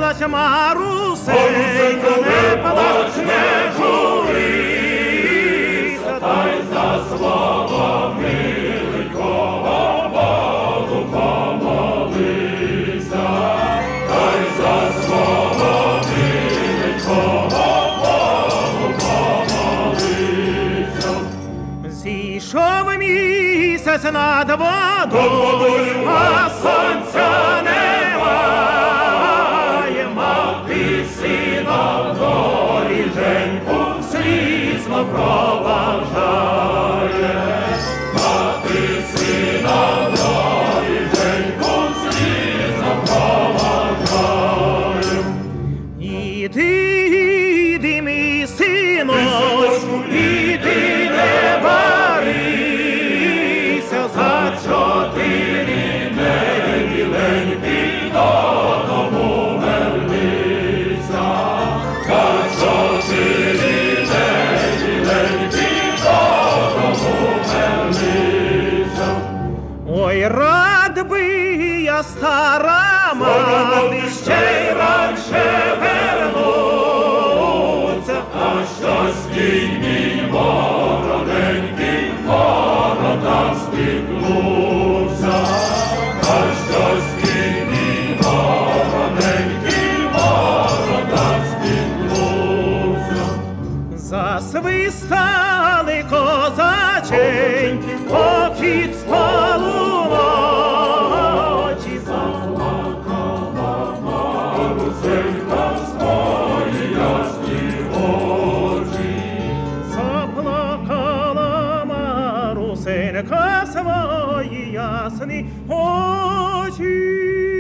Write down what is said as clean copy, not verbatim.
плач, Марусенько, не плач, не журися, та й за свого миленького Богу помолися, та й за свого миленького Богу помолися. Зійшов місяць над водою, а сонця немає, мати сина доріженьку слізно проважає, мати сина доріженьку слізно проважає. Іди, мій синочку, іди, не барися, за 4 неділеньки додому вернися, за 4 неділеньки додому вернися. Ой, рад би я, стара мати, ще й радше вернуться, а щось кінь мій вороненький ворота стикнувся, а щось кінь мій вороненький ворота стикнувся. Засвистали козаченьки, покід з полуночі, заплакала Марусенька свої ясні очі, заплакала Марусенька свої ясні очі.